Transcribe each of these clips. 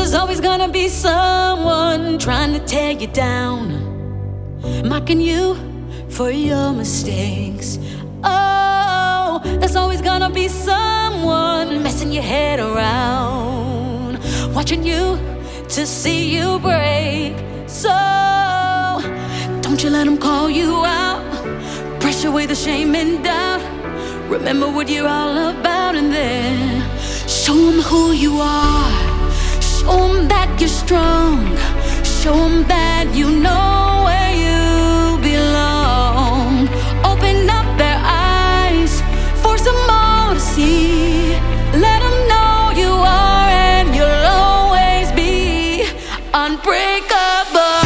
There's always gonna be someone trying to tear you down, mocking you for your mistakes. Oh, there's always gonna be someone messing your head around, watching you to see you break. So don't you let them call you out, brush away the shame and doubt. Remember what you're all about, and then show them who you are. Show them that you're strong. Show them that you know where you belong. Open up their eyes, force them all to see. Let them know you are and you'll always be unbreakable.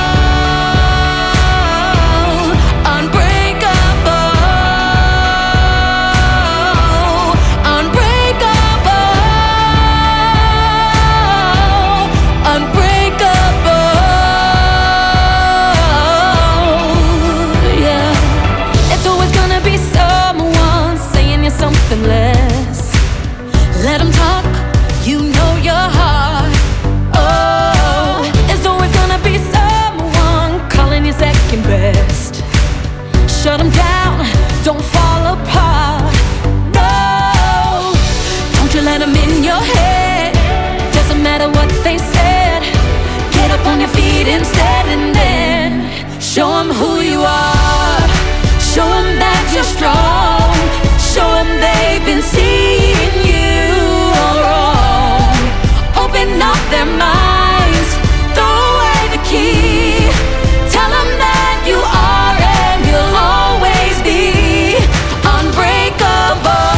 Let them talk, you know your heart. Oh, there's always gonna be someone calling you second best. Shut them down, don't fall apart. No, don't you let them in your head. Doesn't matter what they said. Get up on your feet instead, and then show them who you are. Show them that you're strong. Show them they've been seeing you all wrong. Open up their minds, throw away the key. Tell them that you are and you'll always be unbreakable.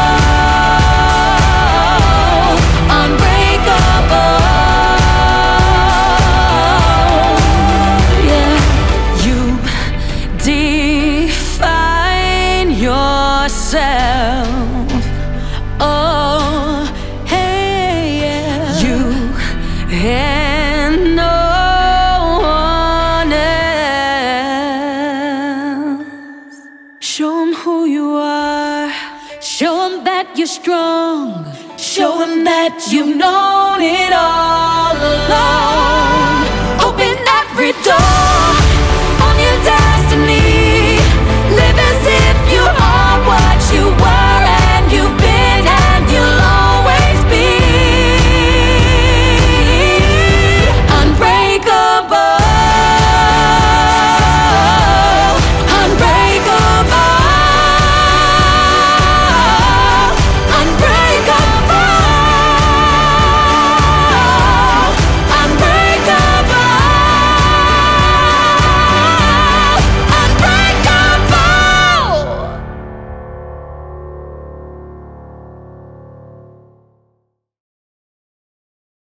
Unbreakable. Yeah, you define yourself. Oh, hey, yeah. You and no one else. Show them who you are. Show them that you're strong. Show them that you've known it all along. Open every door.